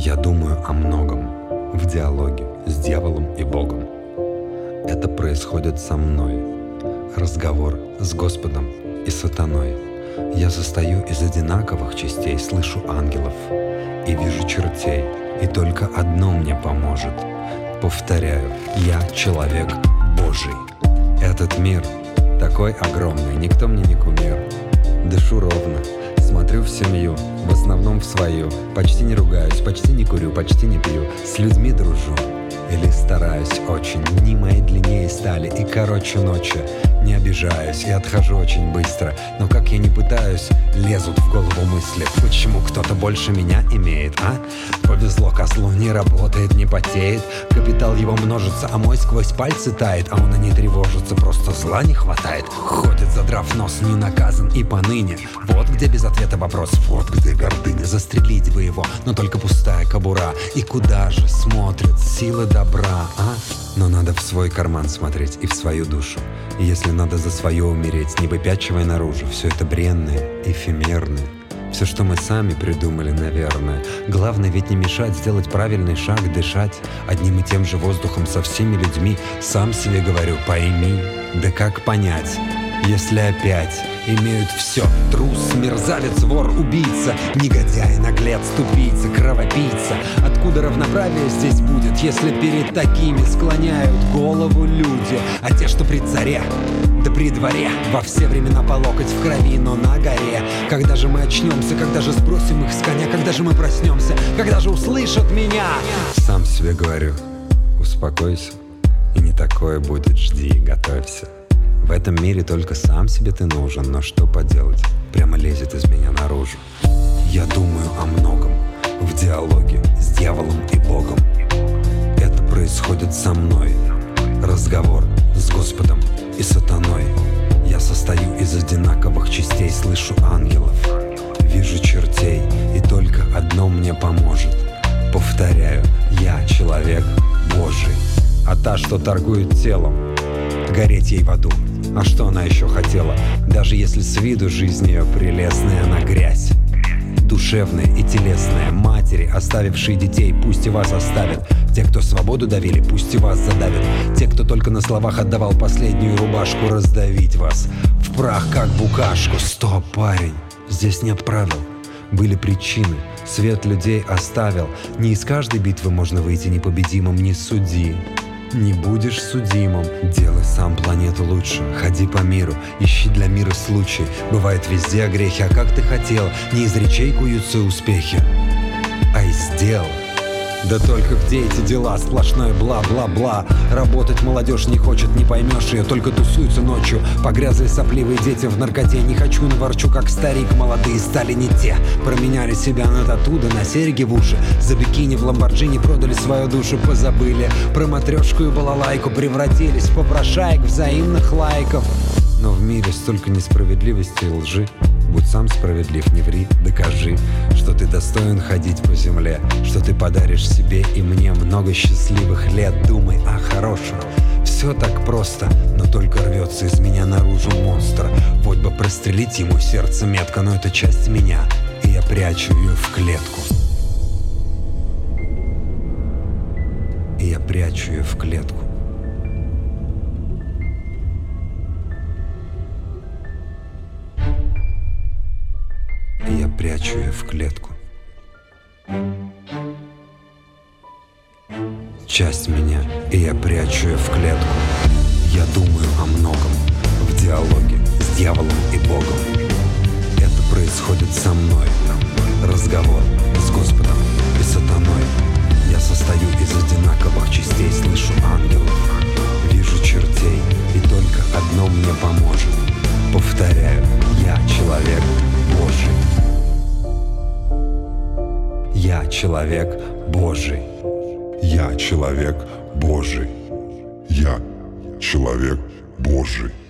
Я думаю о многом в диалоге с дьяволом и Богом. Это происходит со мной. Разговор с Господом и сатаной. Я состою из одинаковых частей, слышу ангелов и вижу чертей, и только одно мне поможет. Повторяю, я человек Божий. Этот мир такой огромный, никто мне не кумир. Дышу ровно, смотрю в семью, в основном в свою. Почти не ругаюсь, почти не курю, почти не пью. С людьми дружу или стараюсь очень. Дни мои длиннее стали и короче ночи. Не обижаюсь и отхожу очень быстро. Но как я не пытаюсь, лезут в голову мысли. Почему кто-то больше меня имеет, а? Повезло козлу, не работает, не потеет. Капитал его множится, а мой сквозь пальцы тает. А он и не тревожится, просто зла не хватает. Ходит, задрав нос, не наказан и поныне. Вот где без ответа вопрос, вот где гордыня. Застрелить бы его, но только пустая кобура. И куда же смотрят силы добра, а? Но надо в свой карман смотреть и в свою душу. И если надо за свое умереть, не выпячивая наружу. Все это бренное, эфемерное. Все, что мы сами придумали, наверное. Главное ведь не мешать, сделать правильный шаг, дышать одним и тем же воздухом со всеми людьми. Сам себе говорю, пойми, да как понять, если опять имеют все: трус, мерзавец, вор, убийца, негодяй, наглец, тупица, кровопийца. Откуда равноправие здесь будет, если перед такими склоняют голову люди? А те, что при царе, да при дворе, во все времена по локоть в крови, но на горе. Когда же мы очнемся, когда же сбросим их с коня, когда же мы проснемся, когда же услышат меня? Сам себе говорю, успокойся, и не такое будет, жди, готовься. В этом мире только сам себе ты нужен, но что поделать, прямо лезет из меня наружу. Я думаю о многом в диалоге с дьяволом и Богом. Это происходит со мной. Разговор с Господом и сатаной. Я состою из одинаковых частей, слышу ангелов, вижу чертей, и только одно мне поможет. Повторяю, я человек Божий. А та, что торгует телом, гореть ей в аду. А что она еще хотела? Даже если с виду жизнь ее прелестная, она грязь. Душевная и телесная. Матери, оставившие детей, пусть и вас оставят. Те, кто свободу давили, пусть и вас задавят. Те, кто только на словах отдавал последнюю рубашку, раздавить вас в прах, как букашку. Стоп, парень, здесь нет правил. Были причины, свет людей оставил. Не из каждой битвы можно выйти непобедимым, не суди. Не будешь судимым, делай сам планету лучше. Ходи по миру, ищи для мира случай. Бывает везде грехи, а как ты хотел. Не из речей куются успехи, а из дел. Да только где эти дела? Сплошное бла-бла-бла. Работать молодежь не хочет, не поймешь ее. Только тусуются ночью погрязли сопливые дети в наркоте. Не хочу, но ворчу, как старик. Молодые стали не те. Променяли себя на тату, да на серьги в уши. За бикини в Ламборджини продали свою душу. Позабыли про матрешку и балалайку. Превратились в попрошаек взаимных лайков. Но в мире столько несправедливости и лжи. Будь сам справедлив, не ври, докажи, что ты достоин ходить по земле, что ты подаришь себе и мне много счастливых лет. Думай о хорошем. Все так просто, но только рвется из меня наружу монстр. Вот бы прострелить ему сердце метко, но это часть меня, и я прячу ее в клетку. И я прячу ее в клетку. И я прячу ее в клетку. Часть меня, и я прячу ее в клетку. Я думаю о многом в диалоге с дьяволом и Богом. Это происходит со мной. Разговор с Господом и сатаной. Я состою из одинаковых частей, слышу ангелов, вижу чертей, и только одно мне поможет. Повторяю, я человек Божий. Я человек Божий. Я человек Божий. Я человек Божий.